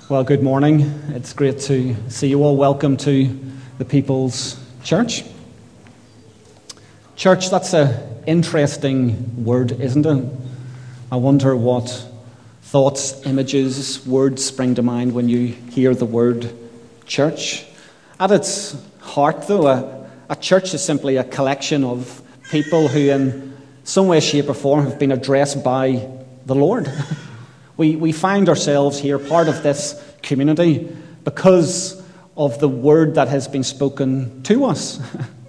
Well, good morning. It's great to see you all. Welcome to the People's Church. Church, that's an interesting word, isn't it? I wonder what thoughts, images, words spring to mind when you hear the word church. At its heart, though, a church is simply a collection of people who in some way, shape or form have been addressed by the Lord. We find ourselves here, part of this community, because of the word that has been spoken to us.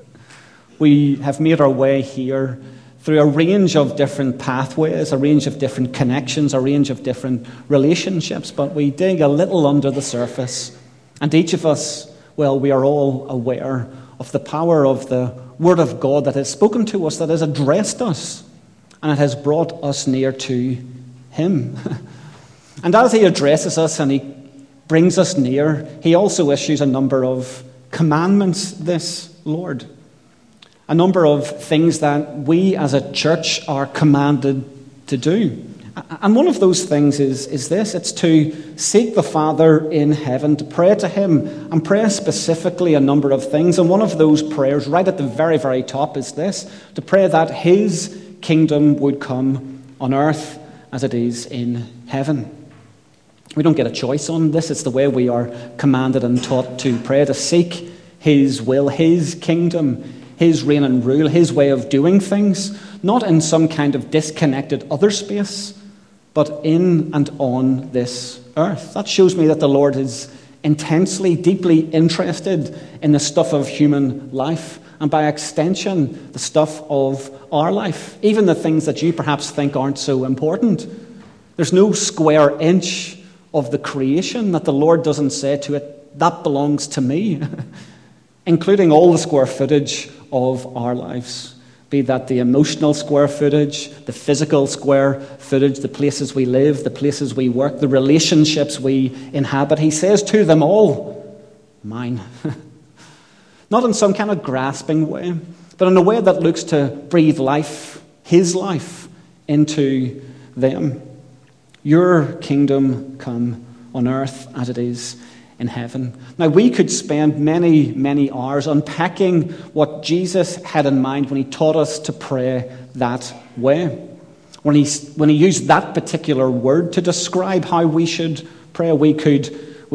We have made our way here through a range of different pathways, a range of different connections, a range of different relationships, but we dig a little under the surface. And each of us, well, we are all aware of the power of the Word of God that has spoken to us, that has addressed us, and it has brought us near to Him. And as He addresses us and He brings us near, He also issues a number of commandments, this Lord. A number of things that we as a church are commanded to do. And one of those things is this. It's to seek the Father in heaven, to pray to Him, and pray specifically a number of things. And one of those prayers, right at the very, very top, is this: to pray that His kingdom would come on earth as it is in heaven. We don't get a choice on this. It's the way we are commanded and taught to pray, to seek His will, His kingdom, His reign and rule, His way of doing things, not in some kind of disconnected other space, but in and on this earth. That shows me that the Lord is intensely, deeply interested in the stuff of human life, and by extension, the stuff of our life, even the things that you perhaps think aren't so important. There's no square inch of the creation that the Lord doesn't say to it, that belongs to me, including all the square footage of our lives, be that the emotional square footage, the physical square footage, the places we live, the places we work, the relationships we inhabit. He says to them all, mine. Not in some kind of grasping way, but in a way that looks to breathe life, His life, into them. Your kingdom come on earth as it is in heaven. Now, we could spend many, many hours unpacking what Jesus had in mind when He taught us to pray that way. When he used that particular word to describe how we should pray, we could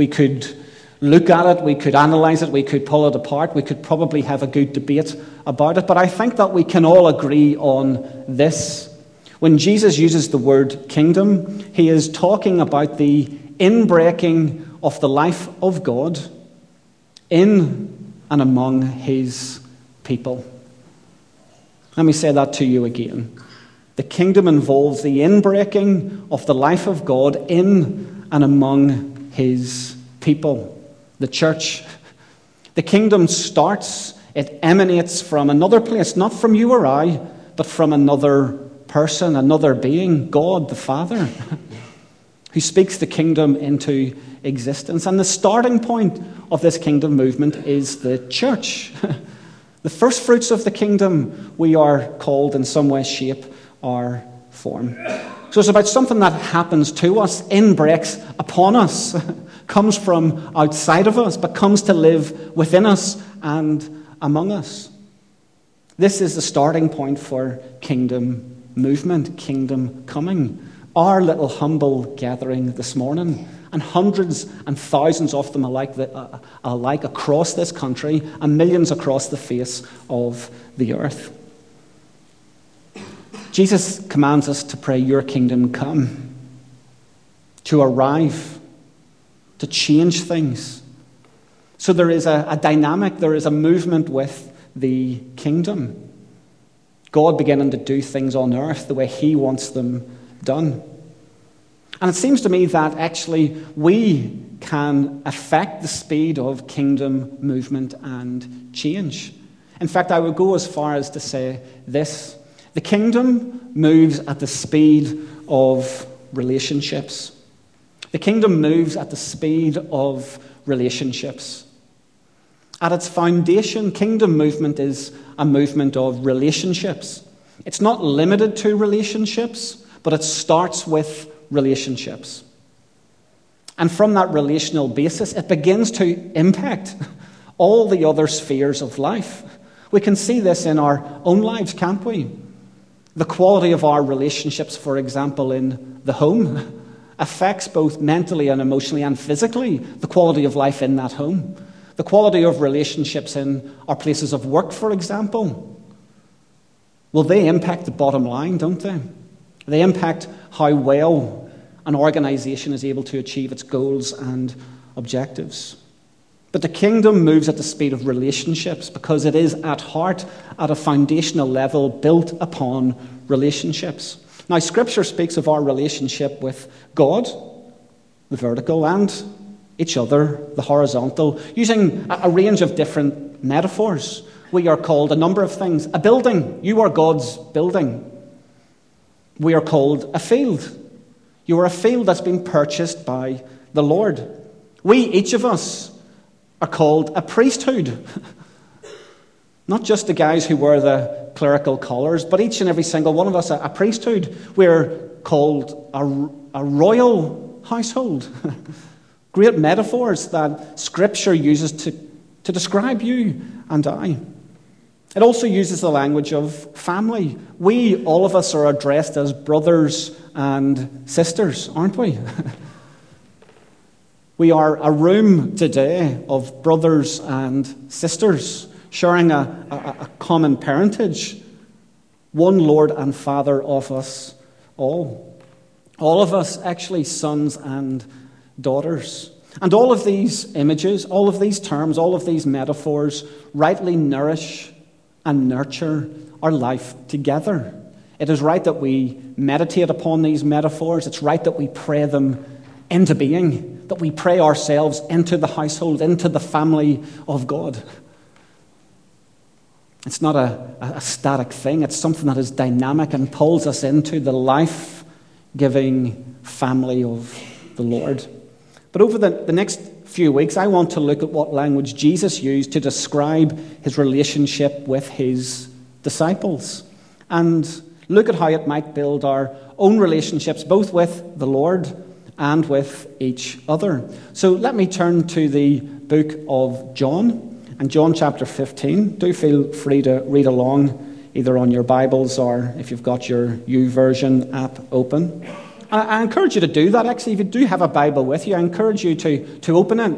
look at it, we could analyze it, we could pull it apart, we could probably have a good debate about it. But I think that we can all agree on this. When Jesus uses the word kingdom, He is talking about the inbreaking of the life of God in and among His people. Let me say that to you again. The kingdom involves the inbreaking of the life of God in and among His people, the church. The kingdom starts, it emanates from another place, not from you or I, but from another person, another being, God the Father, who speaks the kingdom into existence. And the starting point of this kingdom movement is the church. The first fruits of the kingdom, we are called in some way, shape, or form. So it's about something that happens to us, inbreaks upon us, comes from outside of us, but comes to live within us and among us. This is the starting point for kingdom movement, kingdom coming. Our little humble gathering this morning, and hundreds and thousands of them alike across this country, and millions across the face of the earth. Jesus commands us to pray, your kingdom come, to arrive, to change things. So there is a dynamic, there is a movement with the kingdom. God beginning to do things on earth the way He wants them done. And it seems to me that actually we can affect the speed of kingdom movement and change. In fact, I would go as far as to say this: the kingdom moves at the speed of relationships. The kingdom moves at the speed of relationships. At its foundation, kingdom movement is a movement of relationships. It's not limited to relationships, but it starts with relationships. And from that relational basis, it begins to impact all the other spheres of life. We can see this in our own lives, can't we? The quality of our relationships, for example, in the home, affects both mentally and emotionally and physically the quality of life in that home. The quality of relationships in our places of work, for example. Well, they impact the bottom line, don't they? They impact how well an organisation is able to achieve its goals and objectives. But the kingdom moves at the speed of relationships because it is at heart, at a foundational level, built upon relationships. Now, Scripture speaks of our relationship with God, the vertical, and each other, the horizontal, using a range of different metaphors. We are called a number of things. A building. You are God's building. We are called a field. You are a field that's been purchased by the Lord. We, each of us, are called a priesthood. Not just the guys who wear the clerical collars, but each and every single one of us a priesthood. We're called a royal household. Great metaphors that Scripture uses to describe you and I. It also uses the language of family. We, all of us, are addressed as brothers and sisters, aren't we? We are a room today of brothers and sisters sharing a common parentage. One Lord and Father of us all. All of us actually sons and daughters. And all of these images, all of these terms, all of these metaphors rightly nourish and nurture our life together. It is right that we meditate upon these metaphors. It's right that we pray them into being, that we pray ourselves into the household, into the family of God. It's not a static thing. It's something that is dynamic and pulls us into the life-giving family of the Lord. But over the next few weeks, I want to look at what language Jesus used to describe his relationship with his disciples and look at how it might build our own relationships, both with the Lord and with each other. So let me turn to the book of John and John chapter 15. Do feel free to read along either on your Bibles or if you've got your YouVersion app open. I encourage you to do that. Actually, if you do have a Bible with you, I encourage you to open it,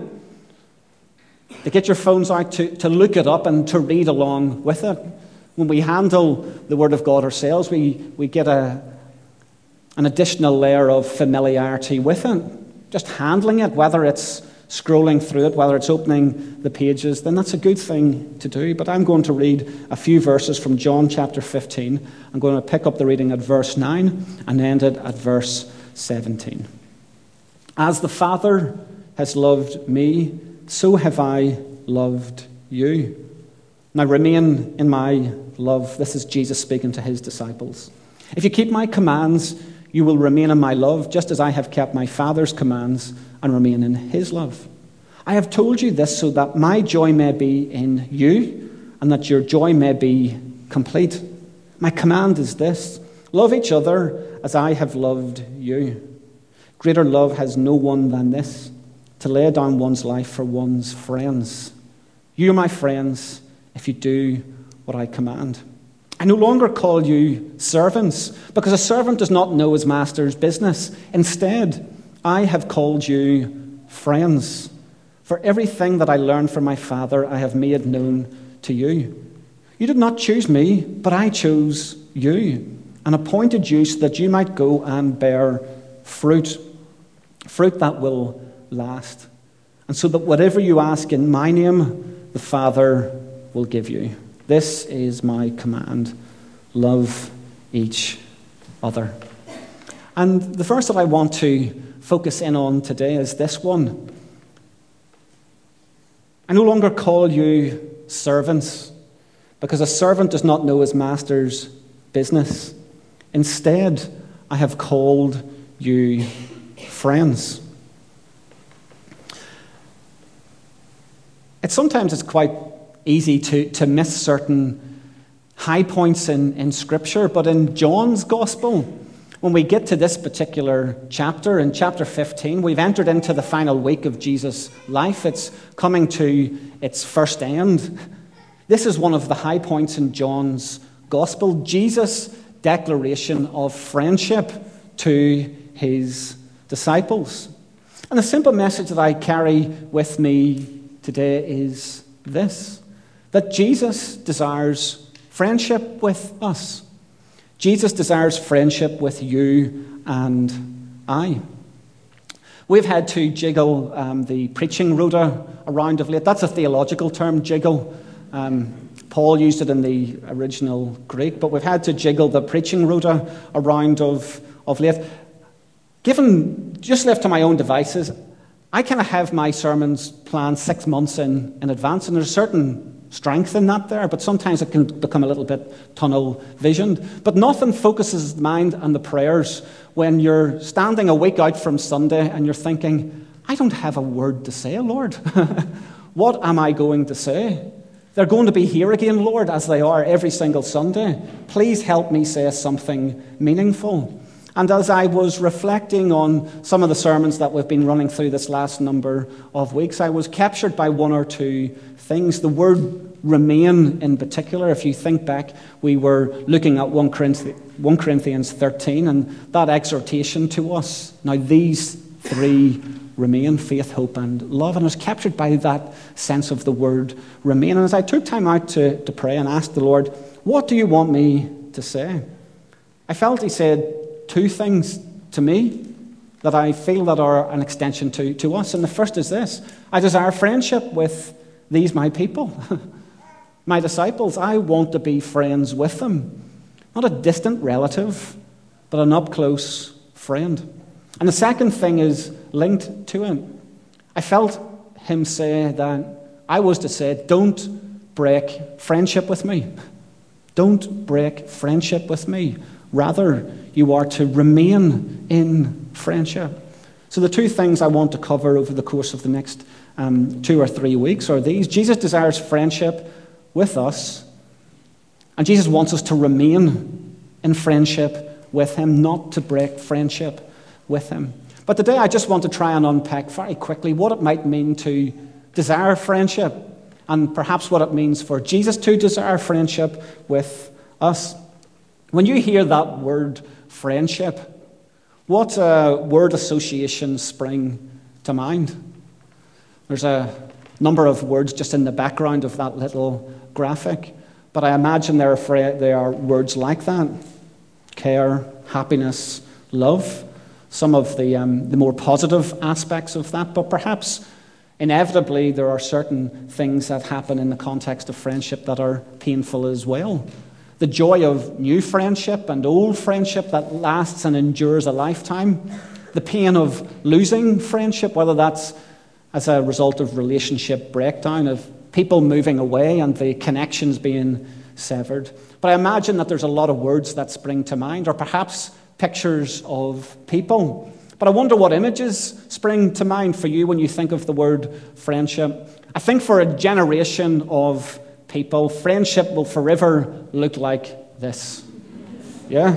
to get your phones out, to look it up and to read along with it. When we handle the Word of God ourselves, we get an additional layer of familiarity with it. Just handling it, whether it's scrolling through it, whether it's opening the pages, then that's a good thing to do. But I'm going to read a few verses from John chapter 15. I'm going to pick up the reading at verse 9 and end it at verse 17. As the Father has loved me, so have I loved you. Now remain in my love. This is Jesus speaking to his disciples. If you keep my commands, you will remain in my love, just as I have kept my Father's commands and remain in his love. I have told you this so that my joy may be in you and that your joy may be complete. My command is this: love each other as I have loved you. Greater love has no one than this, to lay down one's life for one's friends. You are my friends if you do what I command. I no longer call you servants, because a servant does not know his master's business. Instead, I have called you friends. For everything that I learned from my Father, I have made known to you. You did not choose me, but I chose you and appointed you so that you might go and bear fruit, fruit that will last, and so that whatever you ask in my name, the Father will give you. This is my command: love each other. And the verse that I want to focus in on today is this one. I no longer call you servants, because a servant does not know his master's business. Instead, I have called you friends. Sometimes it's quite easy to miss certain high points in Scripture, but in John's Gospel, when we get to this particular chapter, in chapter 15, we've entered into the final week of Jesus' life. It's coming to its first end. This is one of the high points in John's Gospel, Jesus' declaration of friendship to his disciples. And the simple message that I carry with me today is this, that Jesus desires friendship with us. Jesus desires friendship with you and I. We've had to jiggle the preaching rota around of late. That's a theological term, jiggle. Paul used it in the original Greek, but we've had to jiggle the preaching rota around of late. Given, just left to my own devices, I kind of have my sermons planned 6 months in advance, and there's a certain strength in that there, but sometimes it can become a little bit tunnel visioned. But nothing focuses the mind and the prayers when you're standing a week out from Sunday and you're thinking, I don't have a word to say, Lord. What am I going to say? They're going to be here again, Lord, as they are every single Sunday. Please help me say something meaningful. And as I was reflecting on some of the sermons that we've been running through this last number of weeks, I was captured by one or two things. The word remain in particular. If you think back, we were looking at 1 Corinthians 13 and that exhortation to us. Now these three remain, faith, hope, and love. And I was captured by that sense of the word remain. And as I took time out to pray and ask the Lord, what do you want me to say? I felt he said two things to me that I feel that are an extension to us. And the first is this: I desire friendship with these my people, my disciples. I want to be friends with them. Not a distant relative, but an up-close friend. And the second thing is linked to it. I felt him say that I was to say, don't break friendship with me. Don't break friendship with me. Rather, you are to remain in friendship. So the two things I want to cover over the course of the next 2 or 3 weeks are these. Jesus desires friendship with us, and Jesus wants us to remain in friendship with him, not to break friendship with him. But today I just want to try and unpack very quickly what it might mean to desire friendship, and perhaps what it means for Jesus to desire friendship with us. When you hear that word friendship, what word associations spring to mind? There's a number of words just in the background of that little graphic, but I imagine there are words like that: care, happiness, love. Some of the more positive aspects of that, but perhaps inevitably there are certain things that happen in the context of friendship that are painful as well. The joy of new friendship and old friendship that lasts and endures a lifetime. The pain of losing friendship, whether that's as a result of relationship breakdown, of people moving away and the connections being severed. But I imagine that there's a lot of words that spring to mind, or perhaps pictures of people. But I wonder what images spring to mind for you when you think of the word friendship. I think for a generation of people, friendship will forever look like this. Yeah?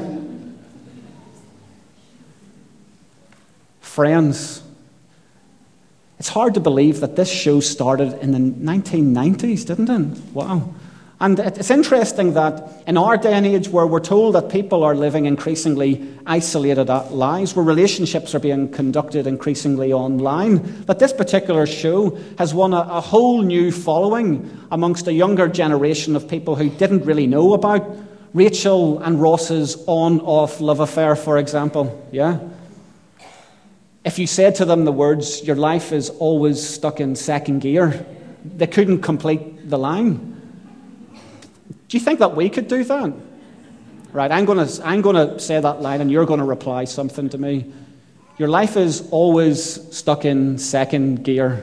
Friends. It's hard to believe that this show started in the 1990s, didn't it? Wow. And it's interesting that in our day and age, where we're told that people are living increasingly isolated lives, where relationships are being conducted increasingly online, that this particular show has won a whole new following amongst a younger generation of people who didn't really know about Rachel and Ross's on-off love affair, for example. Yeah? If you said to them the words, "Your life is always stuck in second gear," they couldn't complete the line. Do you think that we could do that? Right, I'm going to say that line and you're going to reply something to me. Your life is always stuck in second gear.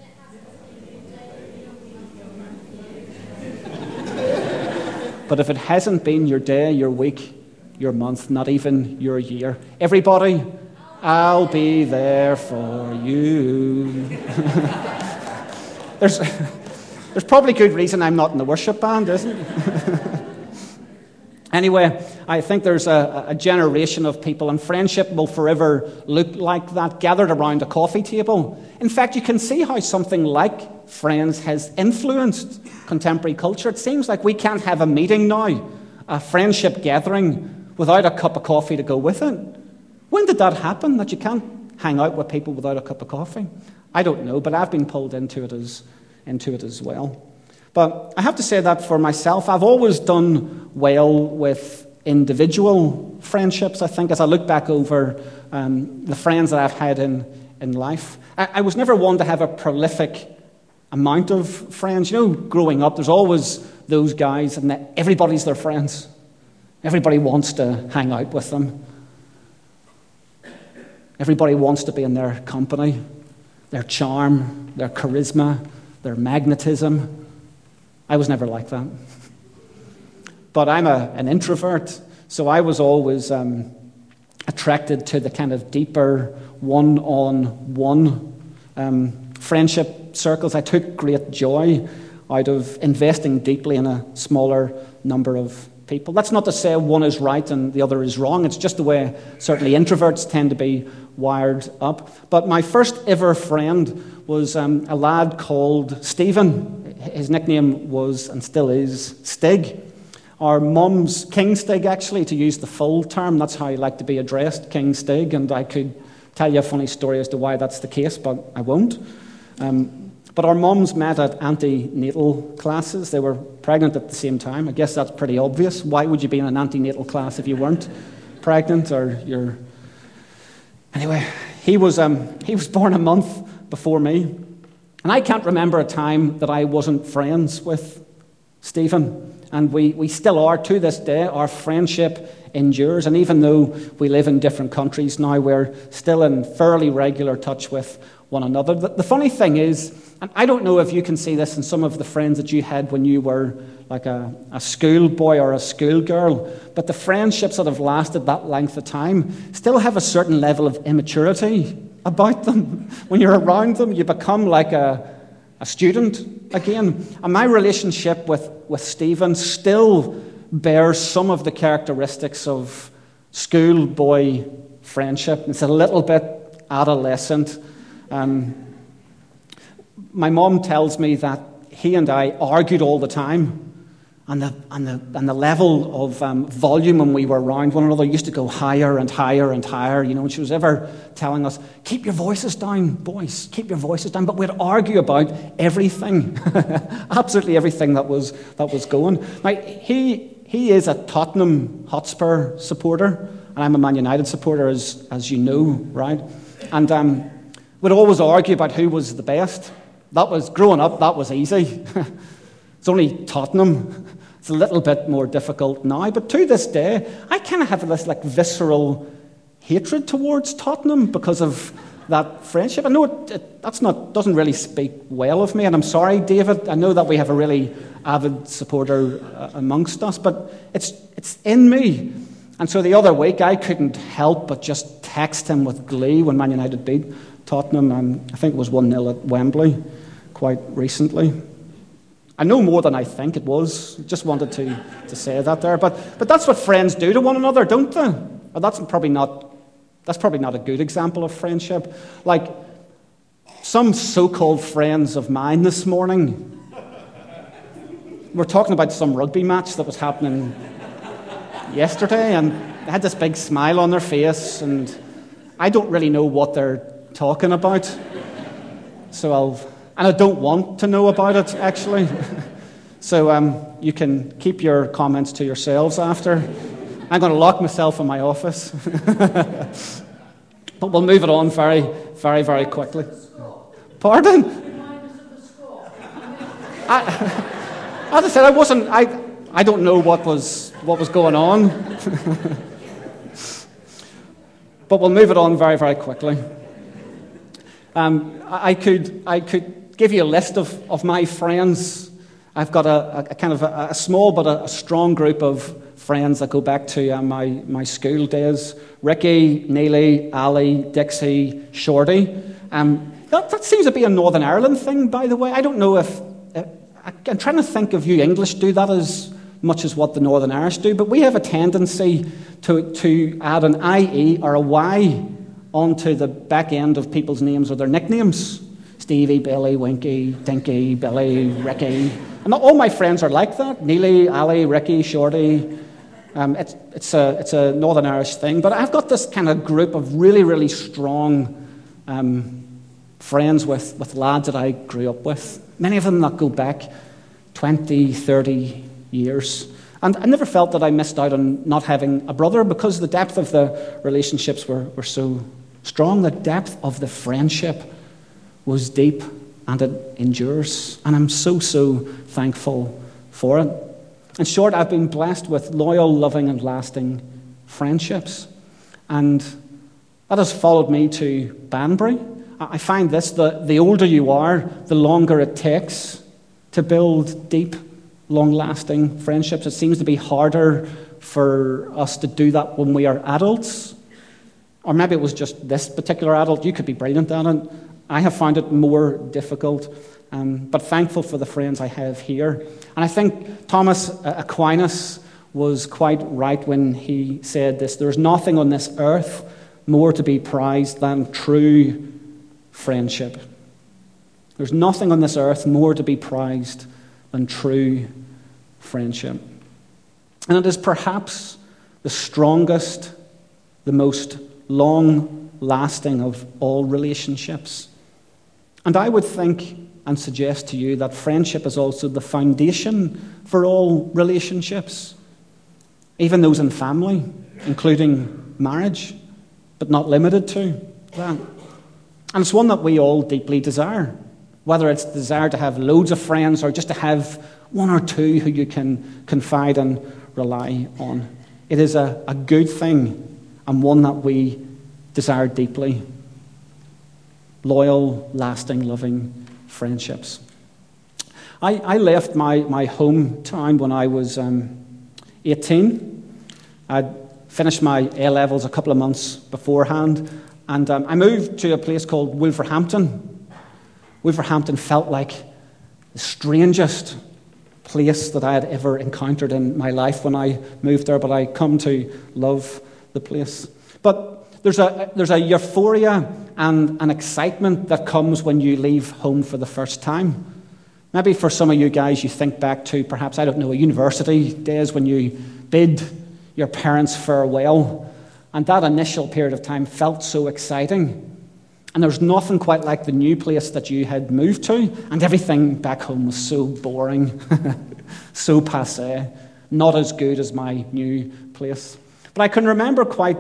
But if it hasn't been your day, your week, your month, not even your year, everybody, I'll be there for you. There's probably good reason I'm not in the worship band, isn't it? Anyway, I think there's a generation of people, and friendship will forever look like that, gathered around a coffee table. In fact, you can see how something like Friends has influenced contemporary culture. It seems like we can't have a meeting now, a friendship gathering, without a cup of coffee to go with it. When did that happen, that you can't hang out with people without a cup of coffee? I don't know, but I've been pulled into it as well. But I have to say that for myself, I've always done well with individual friendships, I think, as I look back over the friends that I've had in life. I was never one to have a prolific amount of friends. You know, growing up, there's always those guys, and everybody's their friends. Everybody wants to hang out with them. Everybody wants to be in their company, their charm, their charisma, their magnetism. I was never like that. But I'm an introvert, so I was always attracted to the kind of deeper one-on-one friendship circles. I took great joy out of investing deeply in a smaller number of people. That's not to say one is right and the other is wrong. It's just the way certainly introverts tend to be wired up. But my first ever friend was a lad called Stephen. His nickname was, and still is, Stig. Our mum's King Stig, actually, to use the full term. That's how I like to be addressed, King Stig. And I could tell you a funny story as to why that's the case, but I won't. But our mums met at antenatal classes. They were pregnant at the same time. I guess that's pretty obvious. Why would you be in an antenatal class if you weren't pregnant or you're... Anyway, he was born a month before me. And I can't remember a time that I wasn't friends with Stephen. And we still are to this day. Our friendship endures. And even though we live in different countries now, we're still in fairly regular touch with one another. The funny thing is, and I don't know if you can see this in some of the friends that you had when you were like a schoolboy or a schoolgirl, but the friendships that have lasted that length of time still have a certain level of immaturity about them. When you're around them, you become like a student again. And my relationship with Stephen still bears some of the characteristics of schoolboy friendship. It's a little bit adolescent. My mom tells me that he and I argued all the time. And the level of volume when we were around one another used to go higher and higher and higher, you know, and she was ever telling us, keep your voices down, boys, keep your voices down. But we'd argue about everything, absolutely everything that was going. Now, he is a Tottenham Hotspur supporter, and I'm a Man United supporter, as you know, right? And we'd always argue about who was the best. That was, growing up, that was easy. It's only Tottenham. It's a little bit more difficult now. But to this day, I kind of have this like visceral hatred towards Tottenham because of that friendship. I know doesn't really speak well of me, and I'm sorry, David. I know that we have a really avid supporter amongst us, but it's in me. And so the other week, I couldn't help but just text him with glee when Man United beat Tottenham. I think it was 1-0 at Wembley quite recently. I know more than I think it was. Just wanted to say that there. But that's what friends do to one another, don't they? Well, that's probably not a good example of friendship. Like some so-called friends of mine this morning were talking about some rugby match that was happening yesterday, and they had this big smile on their face, and I don't really know what they're talking about. And I don't want to know about it, actually. So you can keep your comments to yourselves after. I'm going to lock myself in my office. But we'll move it on very, very, very quickly. Pardon? As I said, I don't know what was going on. But we'll move it on very, very quickly. I could give you a list of my friends. I've got a kind of a small but a strong group of friends that go back to my school days. Ricky, Neely, Ali, Dixie, Shorty. That seems to be a Northern Ireland thing, by the way. I don't know if... I'm trying to think if you English do that as much as what the Northern Irish do, but we have a tendency to add an IE or a Y onto the back end of people's names or their nicknames. Stevie, Billy, Winky, Dinky, Billy, Ricky. And all my friends are like that. Neely, Ali, Ricky, Shorty. It's a Northern Irish thing. But I've got this kind of group of really, really strong friends with lads that I grew up with. Many of them that go back 20, 30 years. And I never felt that I missed out on not having a brother because the depth of the relationships were so strong. The depth of the friendship was deep and it endures. And I'm so thankful for it. In short, I've been blessed with loyal, loving and lasting friendships. And that has followed me to Banbury. I find this, the older you are, the longer it takes to build deep, long-lasting friendships. It seems to be harder for us to do that when we are adults. Or maybe it was just this particular adult. You could be brilliant at it. I have found it more difficult, but thankful for the friends I have here. And I think Thomas Aquinas was quite right when he said this: there's nothing on this earth more to be prized than true friendship. There's nothing on this earth more to be prized than true friendship. And it is perhaps the strongest, the most long-lasting of all relationships. And I would think and suggest to you that friendship is also the foundation for all relationships, even those in family, including marriage, but not limited to that. And it's one that we all deeply desire, whether it's the desire to have loads of friends or just to have one or two who you can confide and rely on. It is a good thing and one that we desire deeply. Loyal, lasting, loving friendships. I left my hometown when I was 18. I'd finished my A-levels a couple of months beforehand, and I moved to a place called Wolverhampton. Wolverhampton felt like the strangest place that I had ever encountered in my life when I moved there, but I come to love the place. But there's a euphoria and an excitement that comes when you leave home for the first time. Maybe for some of you guys, you think back to perhaps, I don't know, a university days when you bid your parents farewell, and that initial period of time felt so exciting. And there's nothing quite like the new place that you had moved to, and everything back home was so boring, so passé, not as good as my new place. But I can remember quite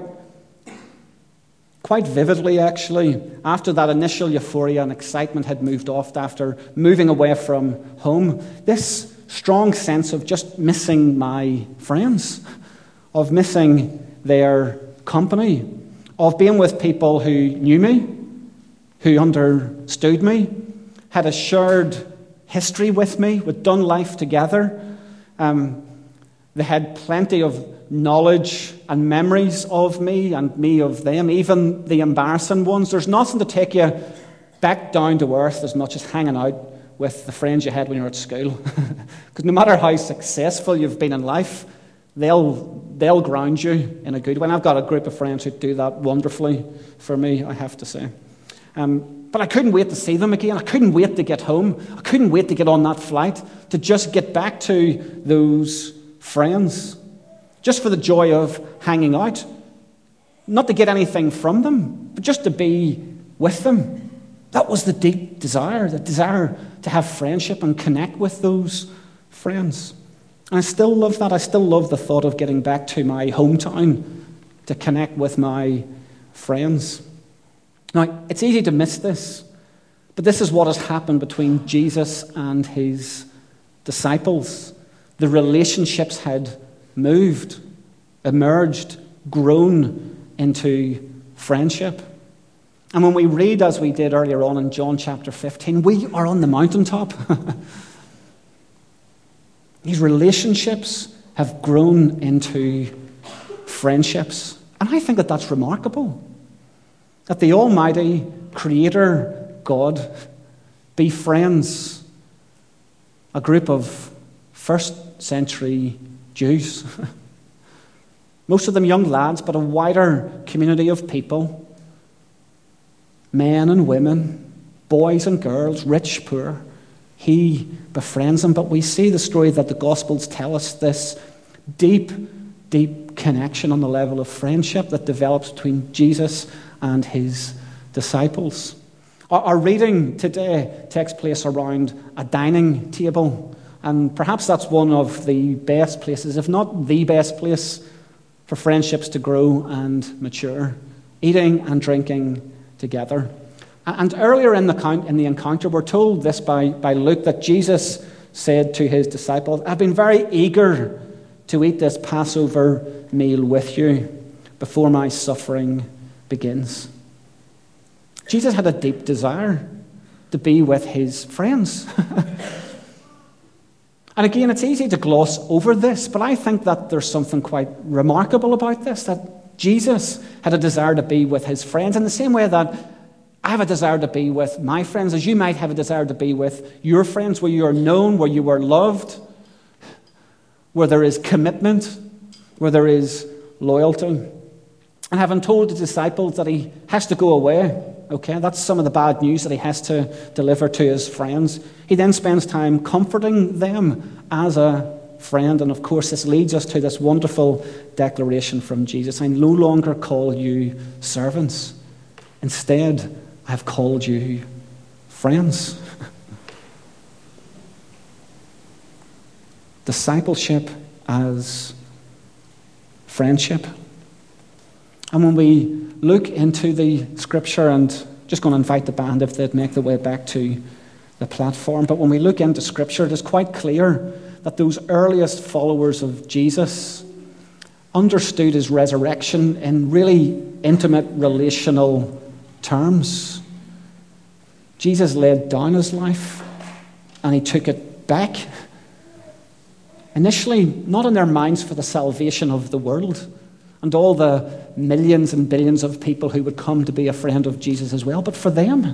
vividly, actually, after that initial euphoria and excitement had moved off after moving away from home, this strong sense of just missing my friends, of missing their company, of being with people who knew me, who understood me, had a shared history with me, we'd done life together. They had plenty of knowledge and memories of me and me of them, even the embarrassing ones. There's nothing to take you back down to earth as much as hanging out with the friends you had when you were at school. Because no matter how successful you've been in life, they'll ground you in a good way. And I've got a group of friends who do that wonderfully for me, I have to say. But I couldn't wait to see them again. I couldn't wait to get home. I couldn't wait to get on that flight, to just get back to those friends, just for the joy of hanging out. Not to get anything from them, but just to be with them. That was the deep desire, the desire to have friendship and connect with those friends. And I still love that. I still love the thought of getting back to my hometown to connect with my friends. Now, it's easy to miss this, but this is what has happened between Jesus and his disciples. The relationships had moved, emerged, grown into friendship. And when we read, as we did earlier on in John chapter 15, we are on the mountaintop. These relationships have grown into friendships. And I think that that's remarkable. That the Almighty Creator God befriends a group of first century Jews. Most of them young lads, but a wider community of people. Men and women, boys and girls, rich, poor. He befriends them. But we see the story that the Gospels tell us, this deep, deep connection on the level of friendship that develops between Jesus and his disciples. Our reading today takes place around a dining table. And perhaps that's one of the best places, if not the best place, for friendships to grow and mature. Eating and drinking together. And earlier in the encounter, we're told this by Luke, that Jesus said to his disciples, I've been very eager to eat this Passover meal with you before my suffering begins. Jesus had a deep desire to be with his friends. And again, it's easy to gloss over this, but I think that there's something quite remarkable about this, that Jesus had a desire to be with his friends in the same way that I have a desire to be with my friends, as you might have a desire to be with your friends, where you are known, where you are loved, where there is commitment, where there is loyalty. And having told the disciples that he has to go away, okay, that's some of the bad news that he has to deliver to his friends, he then spends time comforting them as a friend. And of course, this leads us to this wonderful declaration from Jesus: I no longer call you servants. Instead, I have called you friends. Discipleship as friendship. And when we look into the scripture, and just going to invite the band if they'd make their way back to the platform, but when we look into scripture, it is quite clear that those earliest followers of Jesus understood his resurrection in really intimate relational terms. Jesus laid down his life and he took it back. Initially, not in their minds for the salvation of the world and all the millions and billions of people who would come to be a friend of Jesus as well, but for them.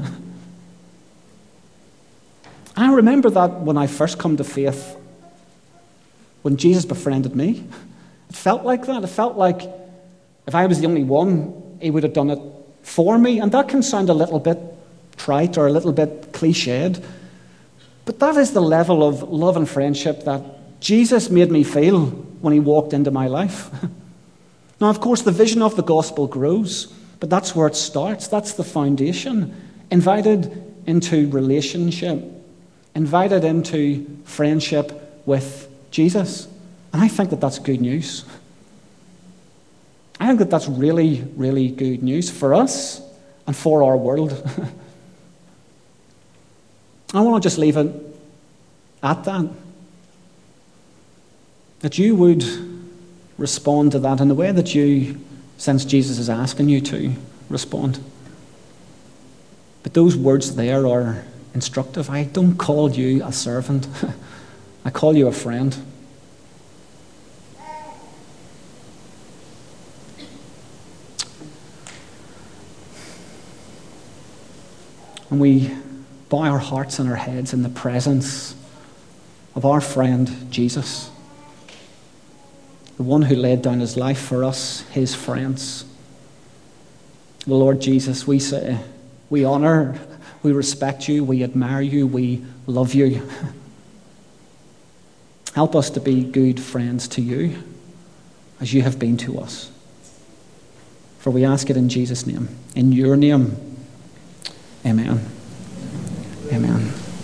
I remember that when I first come to faith, when Jesus befriended me, it felt like that. It felt like if I was the only one, he would have done it for me. And that can sound a little bit trite or a little bit cliched, but that is the level of love and friendship that Jesus made me feel when he walked into my life. Now, of course, the vision of the gospel grows, but that's where it starts. That's the foundation. Invited into relationship, invited into friendship with Jesus. And I think that that's good news. I think that that's really, really good news for us and for our world. I want to just leave it at that. That you would respond to that in the way that you sense Jesus is asking you to respond. But those words there are instructive. I don't call you a servant. I call you a friend. And we bow our hearts and our heads in the presence of our friend Jesus, the one who laid down his life for us, his friends. The Lord Jesus, we say, we honor, we respect you, we admire you, we love you. Help us to be good friends to you as you have been to us. For we ask it in Jesus' name, in your name. Amen.